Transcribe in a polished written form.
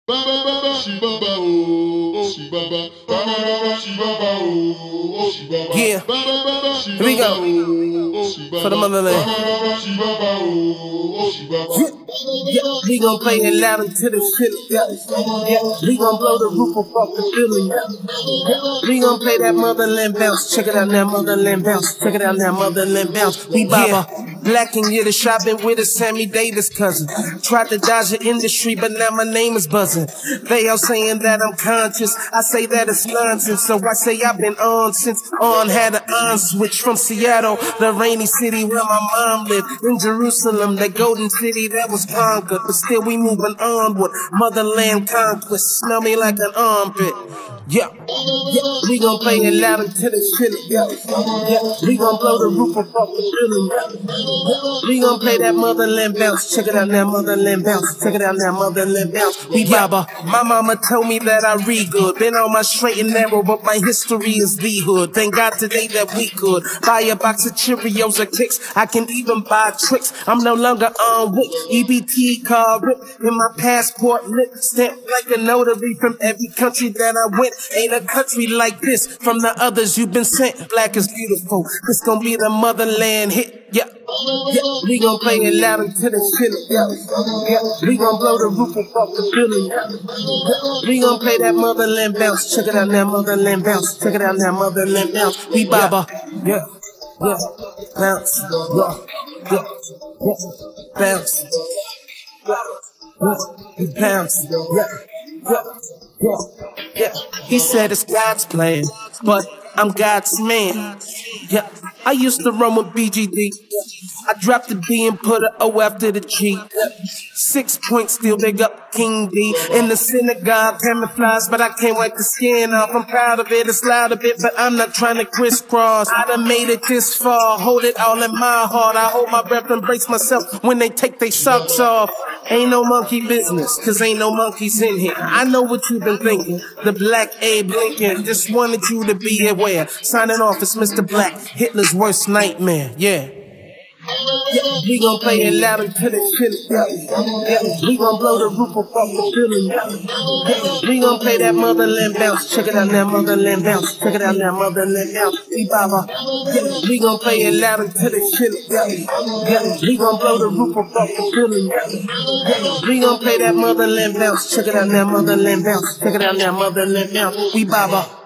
Yeah, here we go. For the motherland. We gon' play it loud until the shit. We gon' blow the roof off the building. We gon' play that motherland bounce. Check it out now, motherland bounce. Check it out now, motherland bounce. We baba. Black and you're the shopping with a Sammy Davis cousin. Tried to dodge the industry, but now my name is buzzing. They all saying that I'm conscious. I say that it's nonsense. So I say I've been on since on had an on switch from Seattle, the rainy city where my mom lived. In Jerusalem, the golden city that was conquered. But still we moving onward. Motherland conquest. Smell me like an armpit. Yeah, we gon' play it loud until it's chilly. We gon' blow the roof off the building. We gon' play that motherland bounce. Check it out now, motherland bounce. Check it out now, motherland bounce. We baba. My mama told me that I read good. Been on my straight and narrow, but my history is the hood. Thank God today that we could buy a box of Cheerios or Kicks. I can even buy tricks. I'm no longer on with EBT card rip in my passport lip stamped like a notary from every country that I went. Ain't a country like this from the others you've been sent. Black is beautiful. This gon' be the motherland hit. Yeah. We gon' play it loud until it's chillin'. We gon' blow the roof off the building. We gon' play that motherland bounce. Check it out now, motherland bounce. Check it out now, motherland bounce. We baba. Yeah. Bounce. Yeah. Bounce. Bounce. Yeah. He said it's God's plan, but I'm God's man. Yeah, I used to run with BGD. I dropped the D and put a O after the G. 6 points, still big up King D. In the synagogue, camouflage, but I can't wipe the skin off. I'm proud of it, it's loud a bit, but I'm not trying to crisscross. I done made it this far, hold it all in my heart. I hold my breath and brace myself when they take their socks off. Ain't no monkey business, cause ain't no monkeys in here. I know what you've been thinking, the black Abe Lincoln. Just wanted you to be aware. Signing off, it's Mr. Black, Hitler's worst nightmare, yeah. We gon' play it loud until it's chillin'. We gon' blow the roof off the building. We gon' play that motherland bounce. Check it out now, motherland bounce. Check it out now, motherland bounce. We baba. We gon' play it loud until it's chillin'. We gon' blow the roof off the building. We gon' play that motherland bounce. Check it out now, motherland bounce. Check it out now, motherland bounce. We baba.